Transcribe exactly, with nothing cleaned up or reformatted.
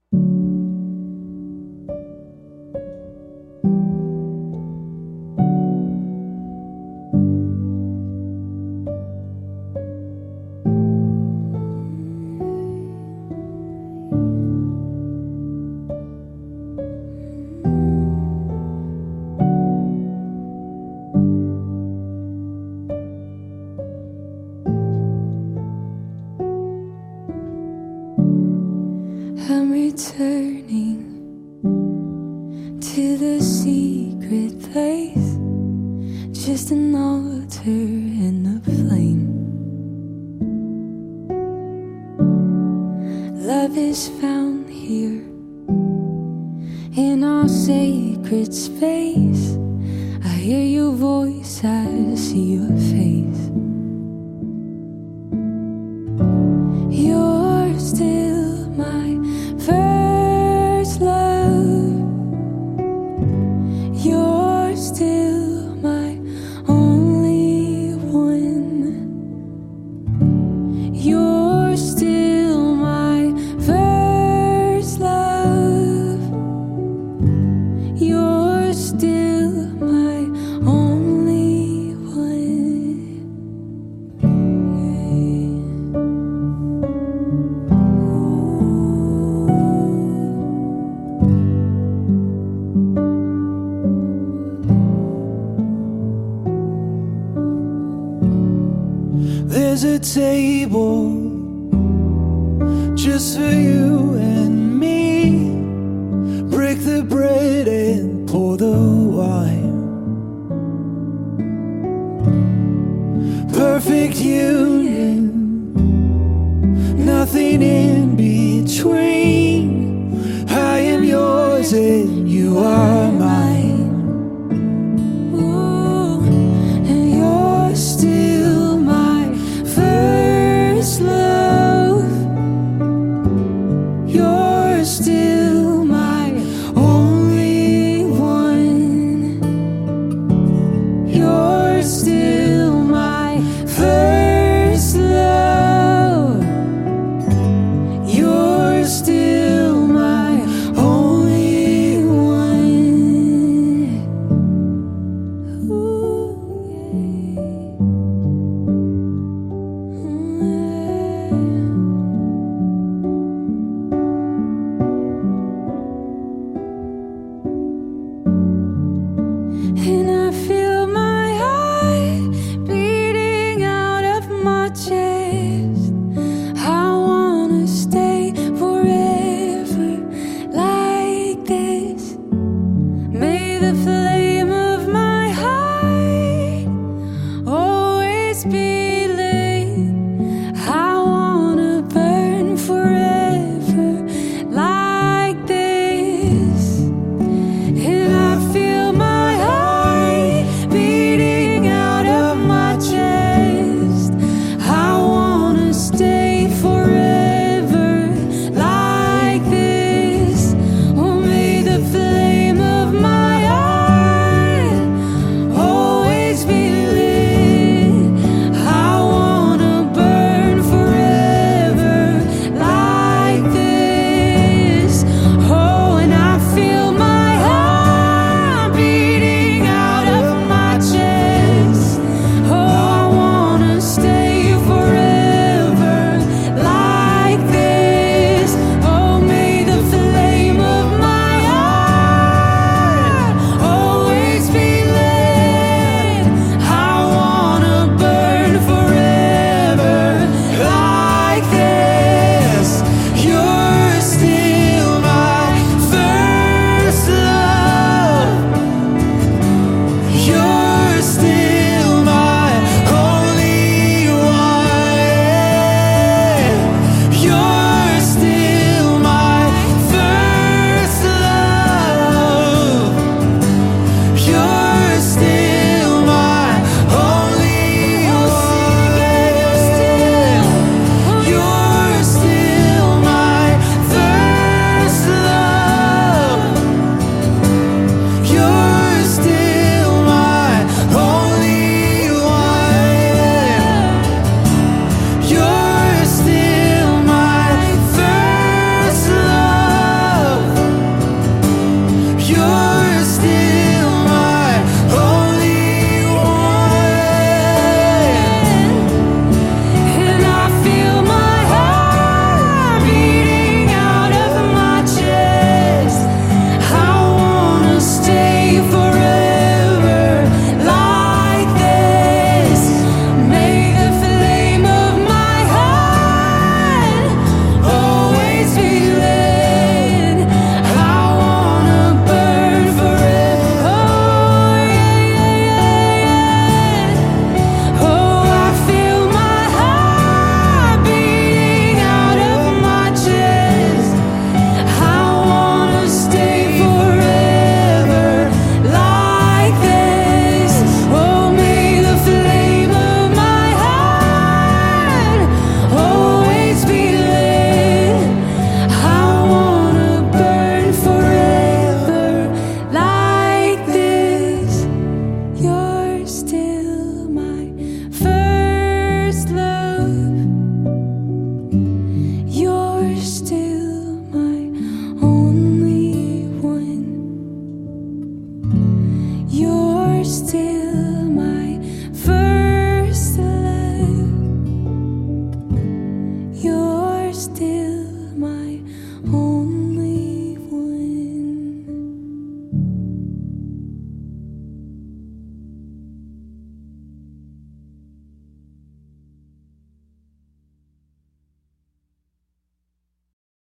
I'm returning to the secret place, just an altar and a flame. Love is found here in our sacred space. I hear your voice, I see your face. You're still my first love. You're still my only one. You're still my first love. You're still my only one. There's a table just for you and me. Break the bread and pour the wine. Perfect union, nothing in between. I am yours and you are mine. Ooh, and you're still my first love. You're still my only one. You're still my first love. You're still